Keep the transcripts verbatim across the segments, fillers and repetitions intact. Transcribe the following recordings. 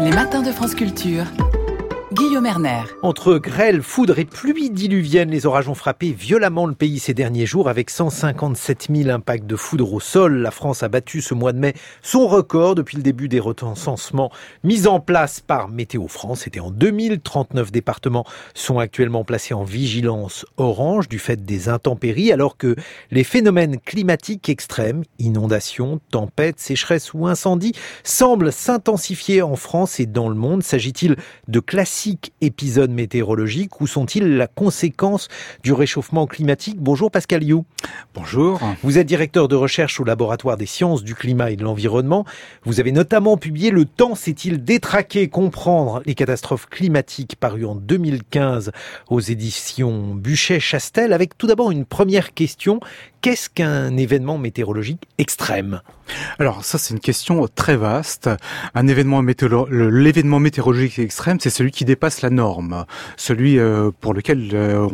Les matins de France Culture. Guillaume Erner. Entre grêle, foudre et pluie diluvienne, les orages ont frappé violemment le pays ces derniers jours avec cent cinquante-sept mille impacts de foudre au sol. La France a battu ce mois de mai son record depuis le début des recensements mis en place par Météo France. C'était en deux mille. trente-neuf départements sont actuellement placés en vigilance orange du fait des intempéries, alors que les phénomènes climatiques extrêmes, inondations, tempêtes, sécheresses ou incendies, semblent s'intensifier en France et dans le monde. S'agit-il de classiques épisodes météorologiques ou sont-ils la conséquence du réchauffement climatique? Bonjour Pascal You. Bonjour. Vous êtes directeur de recherche au laboratoire des sciences du climat et de l'environnement. Vous avez notamment publié Le temps s'est-il détraqué? Comprendre les catastrophes climatiques, paru en deux mille quinze aux éditions Buchet-Chastel, avec tout d'abord une première question. Qu'est-ce qu'un événement météorologique extrême? Alors ça, c'est une question très vaste. Un événement météoro... L'événement météorologique extrême, c'est celui qui dépasse la norme, celui euh, pour lequel euh,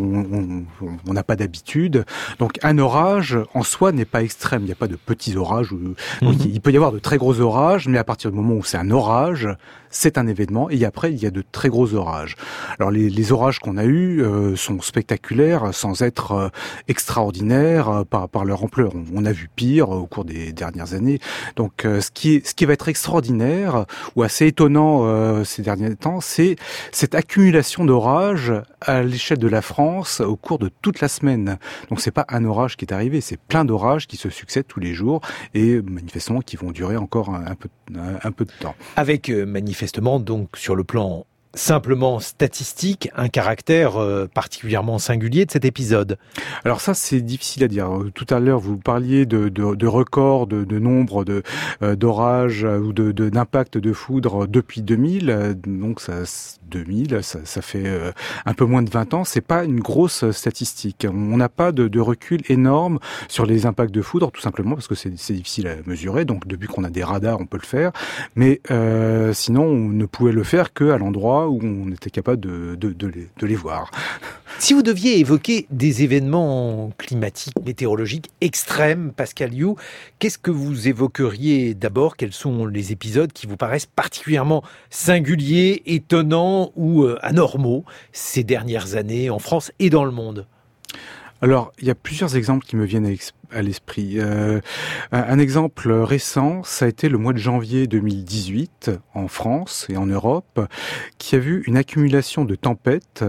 on n'a pas d'habitude. Donc un orage, en soi, n'est pas extrême. Il n'y a pas de petits orages. Où... Donc, mmh. Il peut y avoir de très gros orages, mais à partir du moment où c'est un orage, c'est un événement. Et après, il y a de très gros orages. Alors les, les orages qu'on a eus euh, sont spectaculaires, sans être euh, extraordinaires euh, par, par leur ampleur. On, on a vu pire euh, au cours des dernières années. Donc euh, ce qui est, ce qui va être extraordinaire ou assez étonnant euh, ces derniers temps, c'est cette accumulation d'orages à l'échelle de la France au cours de toute la semaine. Donc c'est pas un orage qui est arrivé, c'est plein d'orages qui se succèdent tous les jours et manifestement qui vont durer encore un, un peu un, un peu de temps. Avec euh, manifestement donc sur le plan simplement statistique, un caractère euh, particulièrement singulier de cet épisode. Alors ça, c'est difficile à dire. Tout à l'heure, vous parliez de, de, de records, de, de nombre de, euh, d'orages ou de, de, d'impact de foudre depuis deux mille. Donc ça, deux mille, ça, ça fait euh, un peu moins de vingt ans. C'est pas une grosse statistique. On n'a pas de, de recul énorme sur les impacts de foudre, tout simplement parce que c'est, c'est difficile à mesurer. Donc depuis qu'on a des radars, on peut le faire. Mais euh, sinon, on ne pouvait le faire qu'à l'endroit où on était capable de, de, de, les, de les voir. Si vous deviez évoquer des événements climatiques, météorologiques extrêmes, Pascal You, qu'est-ce que vous évoqueriez d'abord? Quels sont les épisodes qui vous paraissent particulièrement singuliers, étonnants ou euh, anormaux ces dernières années en France et dans le monde? Alors, il y a plusieurs exemples qui me viennent à l'esprit. Euh, un exemple récent, ça a été le mois de janvier deux mille dix-huit en France et en Europe, qui a vu une accumulation de tempêtes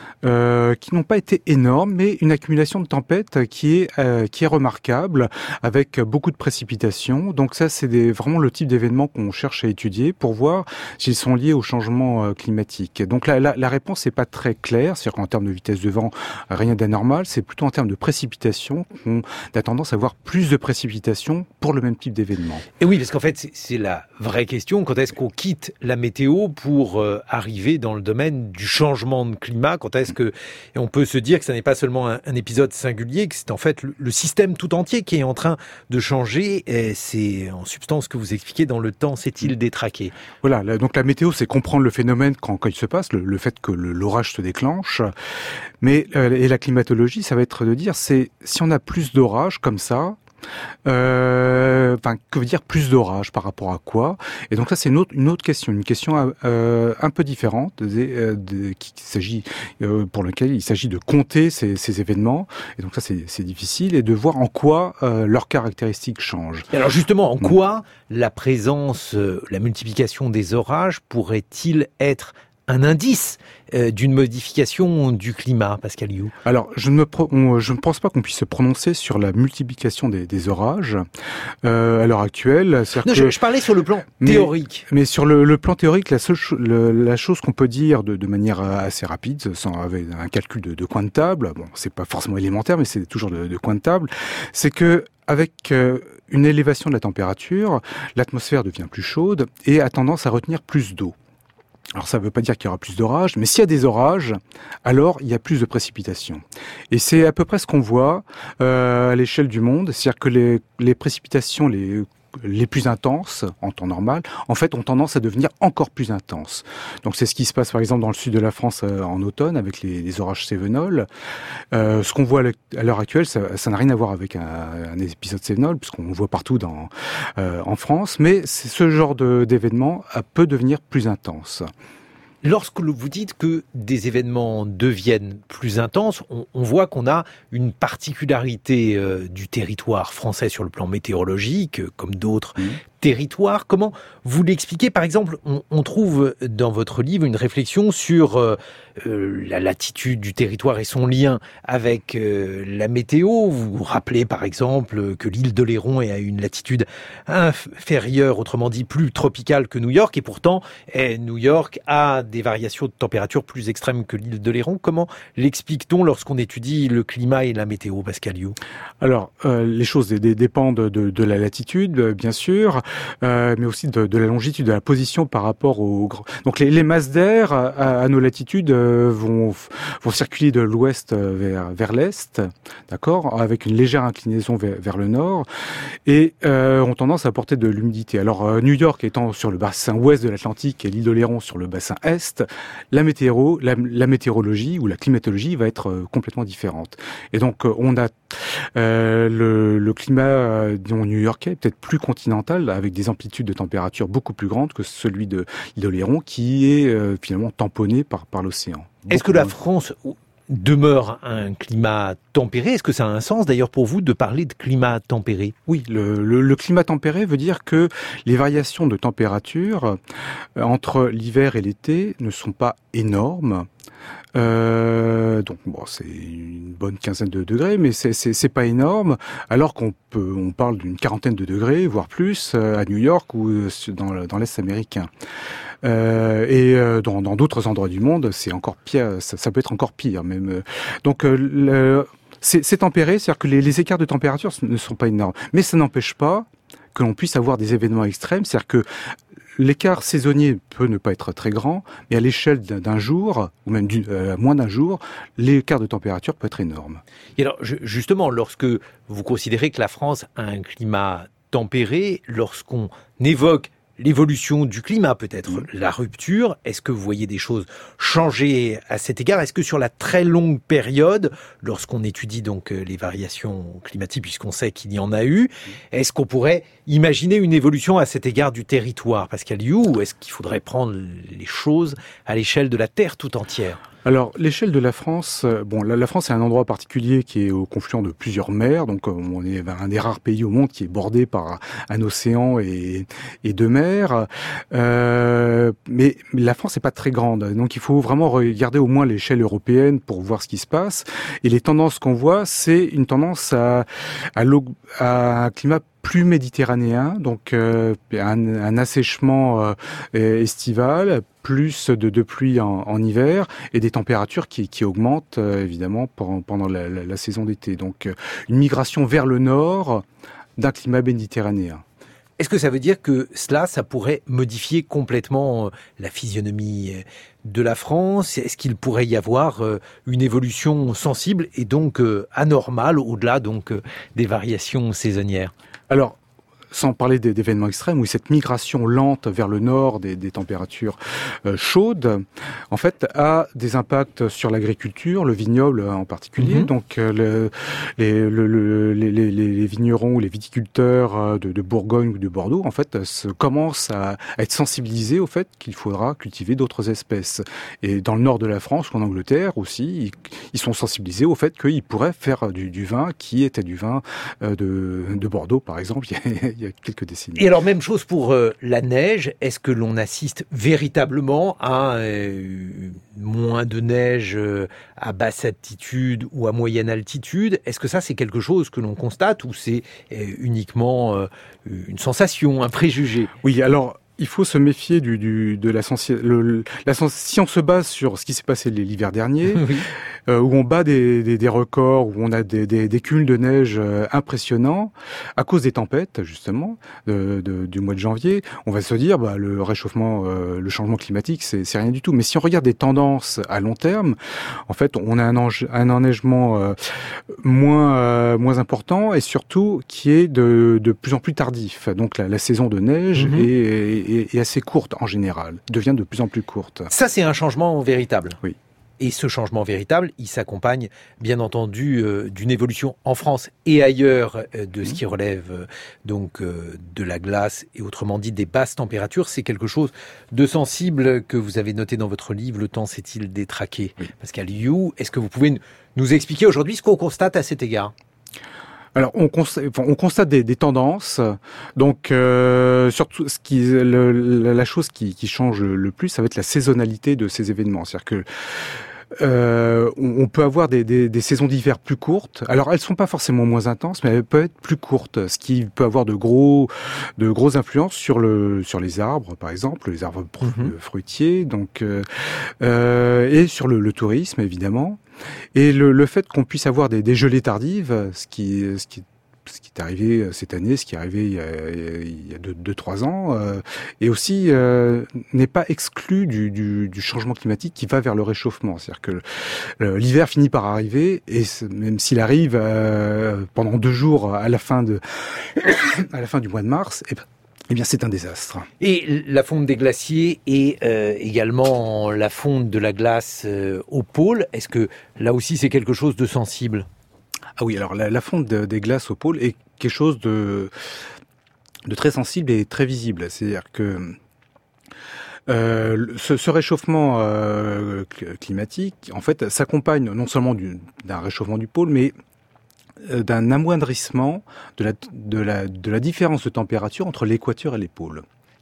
euh, qui n'ont pas été énormes, mais une accumulation de tempêtes qui est euh, qui est remarquable, avec beaucoup de précipitations. Donc ça, c'est des, vraiment le type d'événements qu'on cherche à étudier pour voir s'ils sont liés au changement euh, climatique. Donc la, la, la réponse n'est pas très claire, c'est-à-dire qu'en termes de vitesse de vent, rien d'anormal, c'est plutôt en termes de précipitations qu'on a tendance à avoir plus de précipitations pour le même type d'événement. Et oui, parce qu'en fait, c'est, c'est la vraie question. Quand est-ce qu'on quitte la météo pour euh, arriver dans le domaine du changement de climat? Quand est-ce que, et on peut se dire que ça n'est pas seulement un, un épisode singulier, que c'est en fait le, le système tout entier qui est en train de changer. Et c'est en substance ce que vous expliquez dans Le temps s'est-il détraqué. Voilà, là, donc la météo, c'est comprendre le phénomène quand, quand il se passe, le, le fait que le, l'orage se déclenche. Mais euh, et la climatologie, ça va être de dire, c'est si on a plus d'orages comme ça, Euh, enfin, que veut dire plus d'orage par rapport à quoi? Et donc ça, c'est une autre, une autre question, une question euh, un peu différente, de, de, qui s'agit euh, pour laquelle il s'agit de compter ces, ces événements. Et donc ça, c'est, c'est difficile, et de voir en quoi euh, leurs caractéristiques changent. Et alors justement, en quoi la présence, euh, la multiplication des orages pourrait-il être un indice euh, d'une modification du climat, Pascal You? Alors, je ne, me pro- on, je ne pense pas qu'on puisse se prononcer sur la multiplication des, des orages euh, à l'heure actuelle. Non, que, je, je parlais sur le plan mais, théorique. Mais sur le, le plan théorique, la, seule cho- le, la chose qu'on peut dire de, de manière assez rapide, sans avec un calcul de, de coin de table, bon, c'est pas forcément élémentaire, mais c'est toujours de, de coin de table, c'est que avec euh, une élévation de la température, l'atmosphère devient plus chaude et a tendance à retenir plus d'eau. Alors ça ne veut pas dire qu'il y aura plus d'orages, mais s'il y a des orages, alors il y a plus de précipitations. Et c'est à peu près ce qu'on voit euh, à l'échelle du monde, c'est-à-dire que les, les précipitations les les plus intenses en temps normal, en fait, ont tendance à devenir encore plus intenses. Donc c'est ce qui se passe par exemple dans le sud de la France euh, en automne avec les, les orages cévenols. Euh, ce qu'on voit à l'heure actuelle, ça, ça n'a rien à voir avec un, un épisode cévenol, puisqu'on le voit partout dans, euh, en France, mais c'est ce genre de, d'événement peut devenir plus intense. Lorsque vous dites que des événements deviennent plus intenses, on, on voit qu'on a une particularité euh, du territoire français sur le plan météorologique, euh, comme d'autres mmh. territoires. Comment vous l'expliquez ? Par exemple, on, on trouve dans votre livre une réflexion sur euh, euh, la latitude du territoire et son lien avec euh, la météo. Vous vous rappelez par exemple que l'île d'Oléron est à une latitude inférieure, autrement dit plus tropicale que New York, et pourtant eh, New York a des variations de température plus extrêmes que l'île d'Oléron. Comment l'explique-t-on lorsqu'on étudie le climat et la météo, Pascal You ? Alors, euh, les choses d- d- dépendent de, de la latitude, bien sûr, euh, mais aussi de, de la longitude, de la position par rapport au... Donc, les, les masses d'air à, à nos latitudes euh, vont, vont circuler de l'ouest vers, vers l'est, d'accord, avec une légère inclinaison vers, vers le nord, et euh, ont tendance à apporter de l'humidité. Alors, euh, New York étant sur le bassin ouest de l'Atlantique et l'île d'Oléron sur le bassin est, La, météo, la, la météorologie ou la climatologie va être euh, complètement différente. Et donc, euh, on a euh, le, le climat euh, disons, new-yorkais, peut-être plus continental, avec des amplitudes de température beaucoup plus grandes que celui de l'île d'Oléron, qui est euh, finalement tamponné par, par l'océan. Est-ce que la France demeure un climat tempéré ? Est-ce que ça a un sens d'ailleurs pour vous de parler de climat tempéré ? Oui, le, le, le climat tempéré veut dire que les variations de température euh, entre l'hiver et l'été ne sont pas énormes. Euh, donc bon, c'est une bonne quinzaine de degrés, mais c'est, c'est, c'est pas énorme. Alors qu'on peut, on parle d'une quarantaine de degrés, voire plus, euh, à New York ou euh, dans, dans l'Est américain. Euh, et euh, dans, dans d'autres endroits du monde, c'est encore pire. Ça, ça peut être encore pire, même. Donc euh, le, c'est, c'est tempéré, c'est-à-dire que les, les écarts de température ne sont pas énormes, mais ça n'empêche pas que l'on puisse avoir des événements extrêmes, c'est-à-dire que l'écart saisonnier peut ne pas être très grand, mais à l'échelle d'un, d'un jour, ou même du, euh, moins d'un jour, l'écart de température peut être énorme. Et alors, justement, lorsque vous considérez que la France a un climat tempéré, lorsqu'on évoque l'évolution du climat, peut-être mmh. la rupture, est-ce que vous voyez des choses changer à cet égard ? Est-ce que sur la très longue période, lorsqu'on étudie donc les variations climatiques, puisqu'on sait qu'il y en a eu, est-ce qu'on pourrait imaginer une évolution à cet égard du territoire, Pascal You, ou est-ce qu'il faudrait prendre les choses à l'échelle de la Terre tout entière ? Alors, l'échelle de la France, bon, la, la France est un endroit particulier qui est au confluent de plusieurs mers, donc on est un des rares pays au monde qui est bordé par un océan et, et deux mers. Euh, mais la France n'est pas très grande, donc il faut vraiment regarder au moins l'échelle européenne pour voir ce qui se passe. Et les tendances qu'on voit, c'est une tendance à, à, à un climat plus méditerranéen, donc euh, un, un assèchement euh, estival, plus de, de pluie en, en hiver et des températures qui, qui augmentent euh, évidemment pendant, pendant la, la, la saison d'été. Donc euh, une migration vers le nord d'un climat méditerranéen. Est-ce que ça veut dire que cela, ça pourrait modifier complètement la physionomie de la France ? Est-ce qu'il pourrait y avoir une évolution sensible et donc anormale au-delà donc des variations saisonnières ? Alors, sans parler d'événements extrêmes, où cette migration lente vers le nord des, des températures euh, chaudes, en fait, a des impacts sur l'agriculture, le vignoble en particulier. Mmh. Donc, euh, le, les, le, le, les, les, les vignerons ou les viticulteurs de, de Bourgogne ou de Bordeaux, en fait, se, commencent à, à être sensibilisés au fait qu'il faudra cultiver d'autres espèces. Et dans le nord de la France ou en Angleterre aussi, ils, ils sont sensibilisés au fait qu'ils pourraient faire du, du vin qui était du vin euh, de, de Bordeaux, par exemple. Il y a quelques décennies. Et alors, même chose pour euh, la neige. Est-ce que l'on assiste véritablement à euh, moins de neige euh, à basse altitude ou à moyenne altitude ? Est-ce que ça, c'est quelque chose que l'on constate ou c'est euh, uniquement euh, une sensation, un préjugé ? Oui, alors... il faut se méfier du, du de la, sensi- le, la sens- si on se base sur ce qui s'est passé l'hiver dernier, oui. euh, où on bat des, des, des records, où on a des, des, des cumuls de neige euh, impressionnants, à cause des tempêtes justement de, de, du mois de janvier, on va se dire bah le réchauffement, euh, le changement climatique, c'est, c'est rien du tout. Mais si on regarde des tendances à long terme, en fait, on a un, enje- un enneigement euh, moins euh, moins important et surtout qui est de, de plus en plus tardif. Donc la, la saison de neige mmh. est, est, est assez courte en général, devient de plus en plus courte. Ça, c'est un changement véritable. Oui. Et ce changement véritable, il s'accompagne bien entendu euh, d'une évolution en France et ailleurs euh, de ce qui relève euh, donc euh, de la glace et autrement dit des basses températures. C'est quelque chose de sensible que vous avez noté dans votre livre. Le temps s'est-il détraqué ? Oui. Pascal You, est-ce que vous pouvez nous expliquer aujourd'hui ce qu'on constate à cet égard ? Alors on constate, on constate des, des tendances. Donc euh, surtout, ce qui, le, la chose qui, qui change le plus, ça va être la saisonnalité de ces événements. C'est-à-dire que euh, on peut avoir des, des, des saisons d'hiver plus courtes. Alors elles sont pas forcément moins intenses, mais elles peuvent être plus courtes, ce qui peut avoir de gros, de grosses influences sur le, sur les arbres, par exemple, les arbres mm-hmm. fruitiers, donc euh, euh, et sur le, le tourisme évidemment. Et le, le fait qu'on puisse avoir des, des gelées tardives, ce qui, ce qui, ce qui est arrivé cette année, ce qui est arrivé il y a, il y a deux, deux, trois ans, euh, et aussi euh, n'est pas exclu du, du, du changement climatique qui va vers le réchauffement. C'est-à-dire que euh, l'hiver finit par arriver, et même s'il arrive euh, pendant deux jours à la fin de, à la fin du mois de mars, eh ben, Eh bien, c'est un désastre. Et la fonte des glaciers et euh, également la fonte de la glace euh, au pôle, est-ce que là aussi c'est quelque chose de sensible ? Ah oui, alors la, la fonte de, des glaces au pôle est quelque chose de, de très sensible et très visible. C'est-à-dire que euh, ce, ce réchauffement euh, climatique, en fait, s'accompagne non seulement du, d'un réchauffement du pôle, mais d'un amoindrissement de la, de, la, de la différence de température entre l'équateur et les pôles. C'est-à-dire ?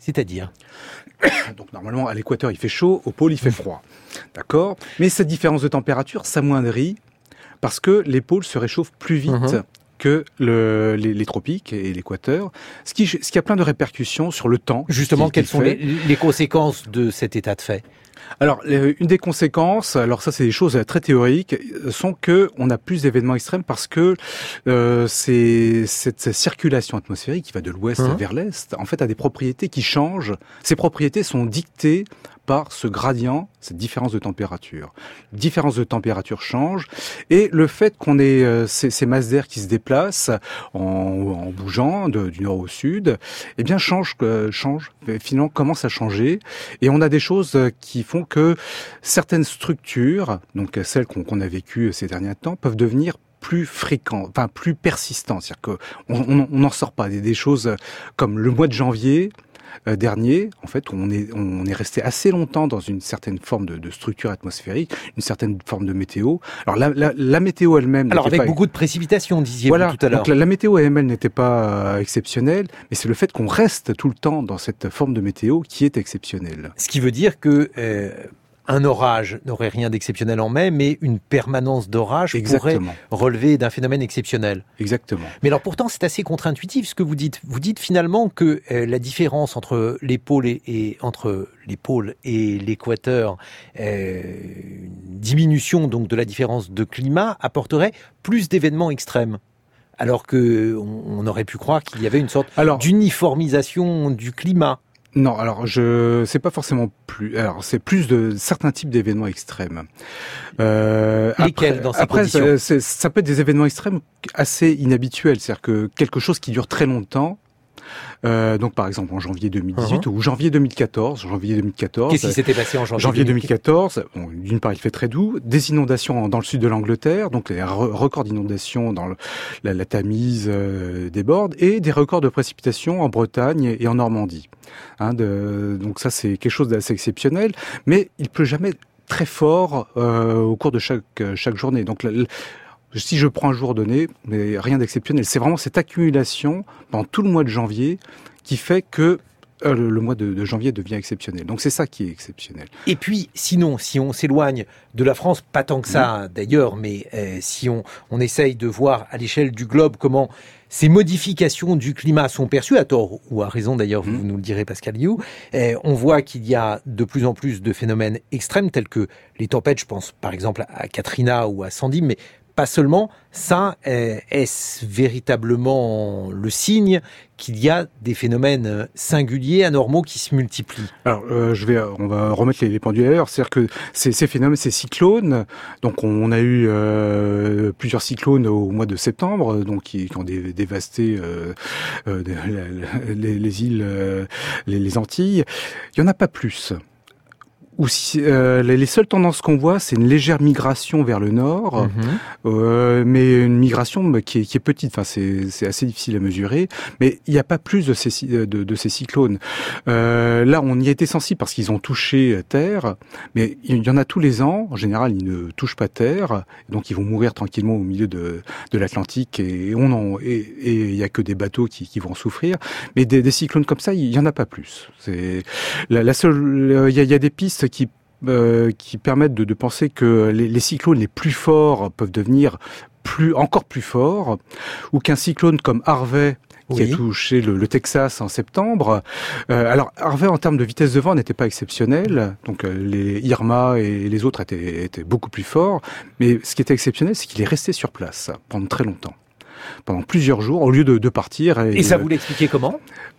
Donc normalement, à l'équateur, il fait chaud, au pôle, il fait froid. D'accord ? Mais cette différence de température s'amoindrit parce que les pôles se réchauffent plus vite mmh. que le, les, les tropiques et l'équateur, ce qui, ce qui a plein de répercussions sur le temps. Justement, qui, quelles sont les, les conséquences de cet état de fait ? Alors, une des conséquences, alors ça c'est des choses très théoriques, sont que on a plus d'événements extrêmes parce que euh, c'est cette, cette circulation atmosphérique qui va de l'ouest mmh. vers l'est, en fait, a des propriétés qui changent. Ces propriétés sont dictées par ce gradient, cette différence de température. La différence de température change, et le fait qu'on ait euh, ces, ces masses d'air qui se déplacent en, en bougeant de, du nord au sud, eh bien change, euh, change, finalement commence à changer, et on a des choses qui font que certaines structures, donc celles qu'on, qu'on a vécues ces derniers temps, peuvent devenir plus fréquent, enfin plus persistant, c'est-à-dire qu'on n'en sort pas. Des, des choses comme le mois de janvier euh, dernier, en fait, on est on est resté assez longtemps dans une certaine forme de, de structure atmosphérique, une certaine forme de météo. Alors la, la, la météo elle-même. Alors avec pas... beaucoup de précipitations, disiez-vous voilà, tout à l'heure. Donc la, la météo elle-même n'était pas euh, exceptionnelle, mais c'est le fait qu'on reste tout le temps dans cette forme de météo qui est exceptionnelle. Ce qui veut dire que euh, un orage n'aurait rien d'exceptionnel en mai, mais une permanence d'orage Exactement. pourrait relever d'un phénomène exceptionnel. Exactement. Mais alors pourtant, c'est assez contre-intuitif ce que vous dites. Vous dites finalement que euh, la différence entre les pôles et, et entre les pôles et l'équateur, euh, une diminution donc de la différence de climat apporterait plus d'événements extrêmes. Alors que on, on aurait pu croire qu'il y avait une sorte alors, d'uniformisation du climat. Non, alors je c'est pas forcément plus. Alors c'est plus de certains types d'événements extrêmes. Euh, Lesquels après, dans ces après, conditions ça, ça peut être des événements extrêmes assez inhabituels, c'est-à-dire que quelque chose qui dure très longtemps. Euh, donc par exemple en janvier deux mille dix-huit uh-huh. ou janvier deux mille quatorze, janvier deux mille quatorze. Qu'est-ce qui s'était passé en janvier, janvier deux mille quatorze? Bon, d'une part il fait très doux, des inondations dans le sud de l'Angleterre, donc les records d'inondations dans le, la, la Tamise euh, déborde, et des records de précipitations en Bretagne et en Normandie. Hein, de, donc ça c'est quelque chose d'assez exceptionnel, mais il pleut jamais très fort euh, au cours de chaque chaque journée. Donc la, la, si je prends un jour donné, mais rien d'exceptionnel. C'est vraiment cette accumulation pendant tout le mois de janvier qui fait que euh, le, le mois de, de janvier devient exceptionnel. Donc c'est ça qui est exceptionnel. Et puis, sinon, si on s'éloigne de la France, pas tant que ça mmh. d'ailleurs, mais euh, si on, on essaye de voir à l'échelle du globe comment ces modifications du climat sont perçues, à tort ou à raison d'ailleurs, mmh. vous nous le direz Pascal Guillou, euh, on voit qu'il y a de plus en plus de phénomènes extrêmes tels que les tempêtes, je pense par exemple à Katrina ou à Sandy, mais pas seulement. Ça, euh, est-ce véritablement le signe qu'il y a des phénomènes singuliers, anormaux qui se multiplient? Alors, euh, je vais, on va remettre les, les pendules à l'heure. C'est-à-dire que ces, ces phénomènes, ces cyclones, donc on, on a eu euh, plusieurs cyclones au mois de septembre, donc qui, qui ont dé, dévasté euh, euh, les, les îles, euh, les, les Antilles. Il y en a pas plus. Ou si, euh, les seules tendances qu'on voit, c'est une légère migration vers le nord, mmh. euh, mais une migration qui est, qui est petite. Enfin, c'est, c'est assez difficile à mesurer, mais il n'y a pas plus de ces, de, de ces cyclones. Euh, là, on y a été sensible parce qu'ils ont touché Terre, mais il y en a tous les ans. En général, ils ne touchent pas Terre, donc ils vont mourir tranquillement au milieu de, de l'Atlantique, et on en, et il y a que des bateaux qui, qui vont en souffrir. Mais des, des cyclones comme ça, il y en a pas plus. C'est la, la seule. Il y a, il y a des pistes qui euh, qui permettent de, de penser que les, les cyclones les plus forts peuvent devenir plus encore plus forts, ou qu'un cyclone comme Harvey qui oui. a touché le, le Texas en septembre. Euh, alors Harvey en termes de vitesse de vent n'était pas exceptionnel, donc euh, les Irma et les autres étaient, étaient beaucoup plus forts, mais ce qui était exceptionnel, c'est qu'il est resté sur place pendant très longtemps, pendant plusieurs jours, au lieu de, de partir. Et, et ça vous l'expliquez comment ?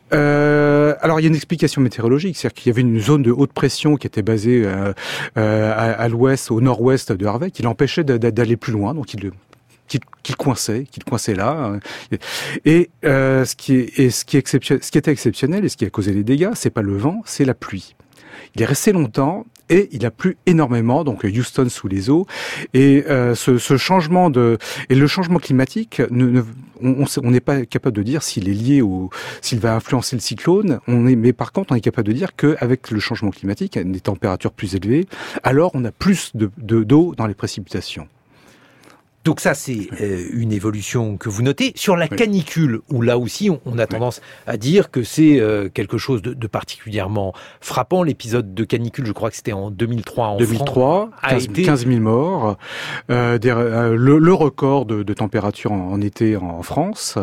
Euh, alors il y a une explication météorologique, c'est-à-dire qu'il y avait une zone de haute pression qui était basée euh, euh, à, à l'ouest, au nord-ouest de Harvey, qui l'empêchait d'aller plus loin, donc il qu'il qu'il coinçait, qu'il coinçait là. Et euh, ce qui est, et ce qui est exceptionnel, ce qui était exceptionnel et ce qui a causé les dégâts, c'est pas le vent, c'est la pluie. Il est resté longtemps. Et il a plu énormément, donc Houston sous les eaux. Et euh, ce, ce changement de et le changement climatique, ne, ne, on on n'est pas capable de dire s'il est lié au, s'il va influencer le cyclone. On est, mais par contre, on est capable de dire qu'avec le changement climatique, des températures plus élevées, alors on a plus de, de d'eau dans les précipitations. Donc ça, c'est euh, une évolution que vous notez. Sur la canicule, où là aussi, on, on a tendance à dire que c'est euh, quelque chose de, de particulièrement frappant. L'épisode de canicule, je crois que c'était en deux mille trois en deux mille trois, France, quinze, été... quinze mille morts. Euh, des, euh, le, le record de, de température en, en été en, en France.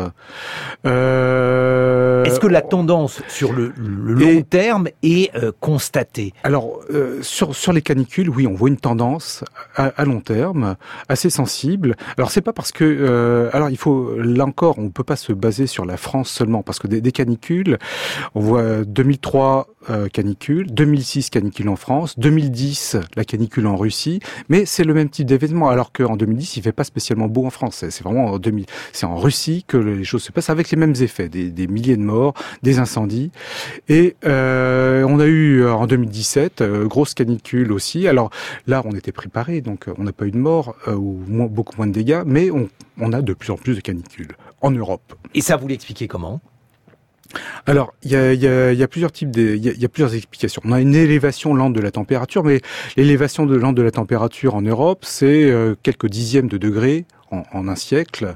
Euh... Est-ce que la tendance sur le, le long Et... terme est euh, constatée ? Alors, euh, sur, sur les canicules, oui, on voit une tendance à, à long terme, assez sensible. Alors c'est pas parce que euh, alors il faut là encore on peut pas se baser sur la France seulement parce que des, des canicules on voit deux mille trois euh, canicule, deux mille six canicule en France, deux mille dix la canicule en Russie, mais c'est le même type d'événement alors qu'en deux mille dix il fait pas spécialement beau en France, c'est, c'est vraiment en deux mille c'est en Russie que les choses se passent avec les mêmes effets, des, des milliers de morts, des incendies et euh, on a eu en deux mille dix-sept euh, grosse canicule aussi. Alors là on était préparé donc on n'a pas eu de morts euh, ou moins, beaucoup moins de dégâts, mais on, on a de plus en plus de canicules en Europe. Et ça, vous l'expliquez comment ? Alors, il y a, y, a, y a plusieurs types, de, il y, y a plusieurs explications. On a une élévation lente de la température, mais l'élévation de lente de la température en Europe, c'est euh, quelques dixièmes de degrés en, en un siècle.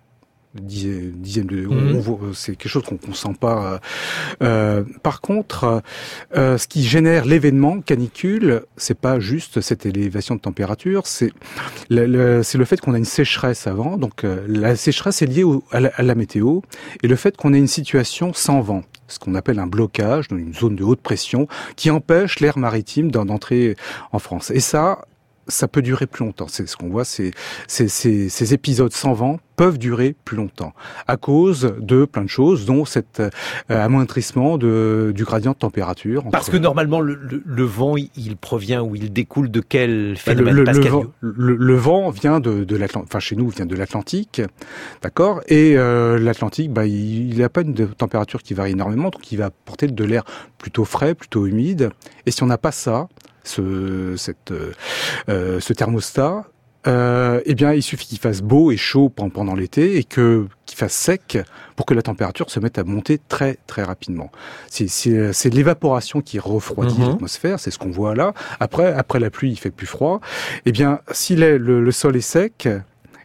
Dixième de, mmh. on voit, c'est quelque chose qu'on ne sent pas. Euh, par contre, euh, ce qui génère l'événement canicule, c'est pas juste cette élévation de température, c'est le, le, c'est le fait qu'on a une sécheresse avant. Donc euh, la sécheresse est liée au, à, la, à la météo et le fait qu'on ait une situation sans vent, ce qu'on appelle un blocage, dans une zone de haute pression qui empêche l'air maritime d'entrer en France. Et ça, ça peut durer plus longtemps. C'est ce qu'on voit, c'est, c'est, c'est, ces épisodes sans vent peuvent durer plus longtemps à cause de plein de choses, dont cet euh, amoindrissement de, du gradient de température. Entre... Parce que normalement, le, le, le vent, il provient ou il découle de quel phénomène, le, le, Pascal le, vent, le, le vent vient de, de l'Atlantique, enfin chez nous, vient de l'Atlantique, d'accord. Et euh, l'Atlantique, bah, il n'a pas une température qui varie énormément, donc il va porter de l'air plutôt frais, plutôt humide. Et si on n'a pas ça, ce, cette, euh, ce thermostat, euh, eh bien, il suffit qu'il fasse beau et chaud pendant l'été et que qu'il fasse sec pour que la température se mette à monter très très rapidement. C'est, c'est, c'est l'évaporation qui refroidit mmh. l'atmosphère, c'est ce qu'on voit là. Après, après la pluie, il fait plus froid. Eh bien, si le, le sol est sec,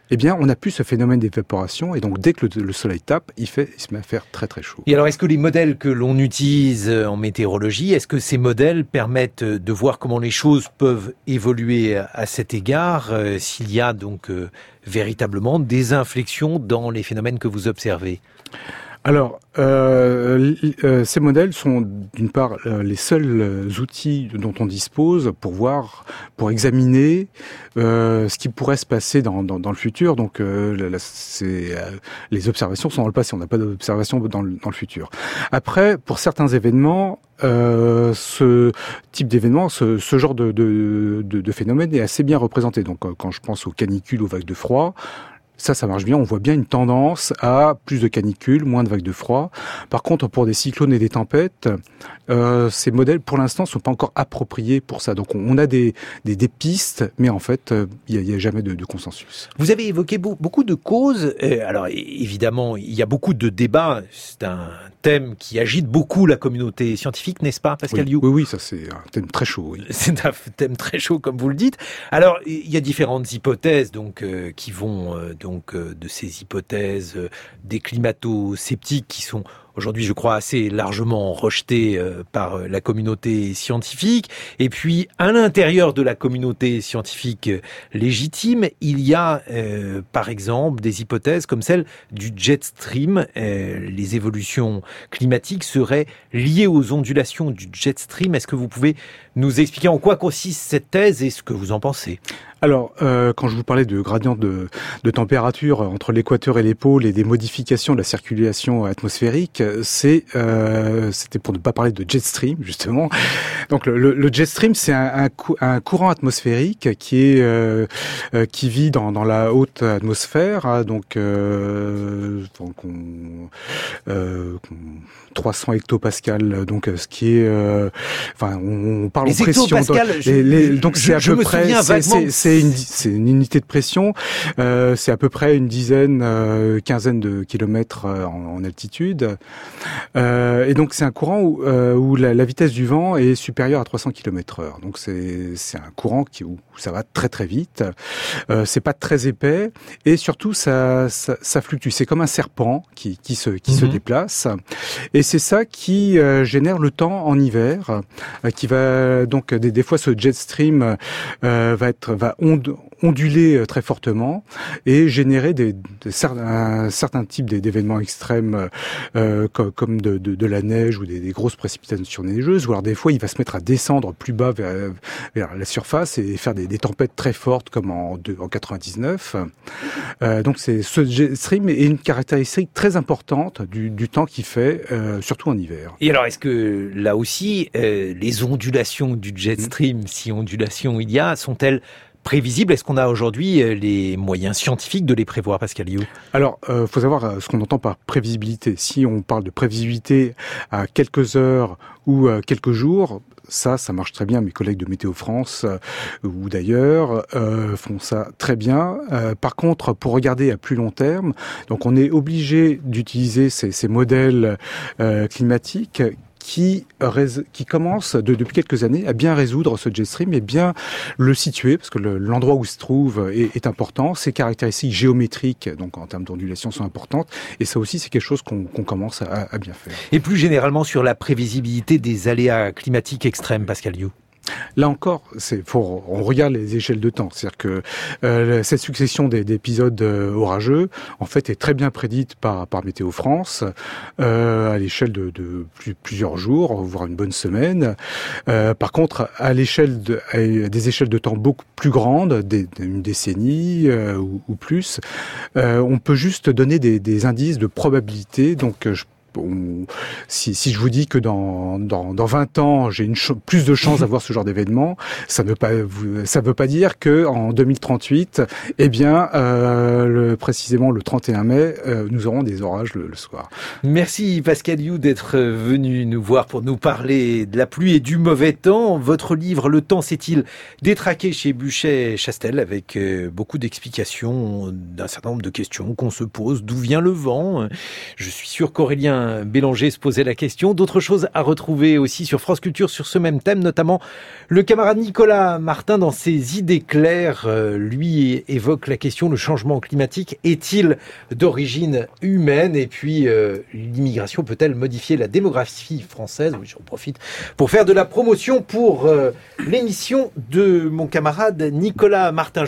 eh bien, on n'a plus ce phénomène d'évaporation, et donc dès que le, le soleil tape, il, fait, il se met à faire très très chaud. Et alors, est-ce que les modèles que l'on utilise en météorologie, est-ce que ces modèles permettent de voir comment les choses peuvent évoluer à cet égard, euh, s'il y a donc euh, véritablement des inflexions dans les phénomènes que vous observez ? Alors, euh, euh, ces modèles sont d'une part euh, les seuls outils dont on dispose pour voir, pour examiner euh, ce qui pourrait se passer dans, dans, dans le futur. Donc, euh, la, c'est, euh, les observations sont dans le passé, on n'a pas d'observations dans le, dans le futur. Après, pour certains événements, Euh, ce type d'événement, ce, ce genre de, de, de, de phénomène est assez bien représenté. Donc, quand je pense aux canicules, aux vagues de froid, ça, ça marche bien. On voit bien une tendance à plus de canicules, moins de vagues de froid. Par contre, pour des cyclones et des tempêtes, euh, ces modèles, pour l'instant, sont pas encore appropriés pour ça. Donc, on a des, des, des pistes, mais en fait, il euh, n'y a, a jamais de, de consensus. Vous avez évoqué beaucoup de causes. Euh, alors, évidemment, il y a beaucoup de débats. C'est un thème qui agite beaucoup la communauté scientifique, n'est-ce pas, Pascal oui, You ? Oui, oui, ça c'est un thème très chaud. Oui. C'est un thème très chaud, comme vous le dites. Alors, il y a différentes hypothèses donc euh, qui vont euh, donc euh, de ces hypothèses euh, des climato-sceptiques qui sont aujourd'hui, je crois, assez largement rejetées euh, par euh, la communauté scientifique. Et puis, à l'intérieur de la communauté scientifique euh, légitime, il y a, euh, par exemple, des hypothèses comme celle du jet stream. Euh, les évolutions climatiques seraient liées aux ondulations du jet stream. Est-ce que vous pouvez nous expliquer en quoi consiste cette thèse et ce que vous en pensez ? Alors, euh, quand je vous parlais de gradient de, de température entre l'équateur et les pôles et des modifications de la circulation atmosphérique, c'est euh, c'était pour ne pas parler de jet stream justement. Donc le, le, le jet stream, c'est un, un, cou- un courant atmosphérique qui est euh, euh, qui vit dans, dans la haute atmosphère, hein, donc, euh, donc on, euh, trois cents hectopascales, donc ce qui est, euh, enfin, on, on parle les en pression. Hectopascales, dans, je, les, les, donc je, c'est à je peu me près, souviens c'est, vaguement. c'est, c'est une, c'est une unité de pression. Euh, c'est à peu près une dizaine, euh, quinzaine de kilomètres euh, en, en altitude. Euh, et donc c'est un courant où, euh, où la, la vitesse du vent est supérieure à trois cents kilomètres heure. Donc c'est, c'est un courant qui, où ça va très très vite. Euh, c'est pas très épais et surtout ça, ça, ça fluctue. C'est comme un serpent qui, qui se, qui mm-hmm. se déplace. Et c'est ça qui euh, génère le temps en hiver, euh, qui va donc des, des fois ce jet stream euh, va être va ond, onduler très fortement et générer des, des un certain type d'événements extrêmes euh, comme, comme de, de, de la neige ou des, des grosses précipitations neigeuses. Ou alors des fois il va se mettre à descendre plus bas vers, vers la surface et faire des, des tempêtes très fortes comme en, de, en quatre-vingt-dix-neuf. Euh, donc c'est ce jet stream est une caractéristique très importante du, du temps qu'il fait, euh, surtout en hiver. Et alors, est-ce que là aussi, euh, les ondulations du jet stream, mmh. si ondulations il y a, sont-elles prévisibles ? Est-ce qu'on a aujourd'hui les moyens scientifiques de les prévoir, Pascal You ? Alors, il euh, faut savoir ce qu'on entend par prévisibilité. Si on parle de prévisibilité à quelques heures ou à quelques jours, ça, ça marche très bien. Mes collègues de Météo France euh, ou d'ailleurs euh, font ça très bien. Euh, par contre, pour regarder à plus long terme, donc on est obligé d'utiliser ces, ces modèles euh, climatiques qui qui commence de, depuis quelques années à bien résoudre ce jet stream et bien le situer parce que le, l'endroit où il se trouve est, est important. Ses caractéristiques géométriques, donc en termes d'ondulation, sont importantes et ça aussi c'est quelque chose qu'on, qu'on commence à, à bien faire. Et plus généralement sur la prévisibilité des aléas climatiques extrêmes, Pascal You. Là encore, c'est faut, on regarde les échelles de temps. C'est-à-dire que euh, cette succession des, d'épisodes euh, orageux, en fait, est très bien prédite par, par Météo France euh, à l'échelle de, de plus, plusieurs jours, voire une bonne semaine. Euh, par contre, à l'échelle de, à des échelles de temps beaucoup plus grandes, des, une décennie euh, ou, ou plus, euh, on peut juste donner des, des indices de probabilité. Donc, je Bon, si, si je vous dis que dans, dans, dans vingt ans, j'ai une ch- plus de chances d'avoir ce genre d'événement, ça ne veut pas, ça veut pas dire que en deux mille trente-huit, eh bien, euh, le, précisément le trente et un mai, euh, nous aurons des orages le, le soir. Merci Pascal You d'être venu nous voir pour nous parler de la pluie et du mauvais temps. Votre livre, Le temps s'est-il détraqué chez Buchet-Chastel, avec beaucoup d'explications d'un certain nombre de questions qu'on se pose. D'où vient le vent ? Je suis sûr qu'Aurélien Sébastien Bélanger se posait la question. D'autres choses à retrouver aussi sur France Culture sur ce même thème, notamment le camarade Nicolas Martin dans ses idées claires. Euh, lui évoque la question, le changement climatique est-il d'origine humaine? Et puis euh, l'immigration peut-elle modifier la démographie française? Oui, j'en profite pour faire de la promotion pour euh, l'émission de mon camarade Nicolas Martin.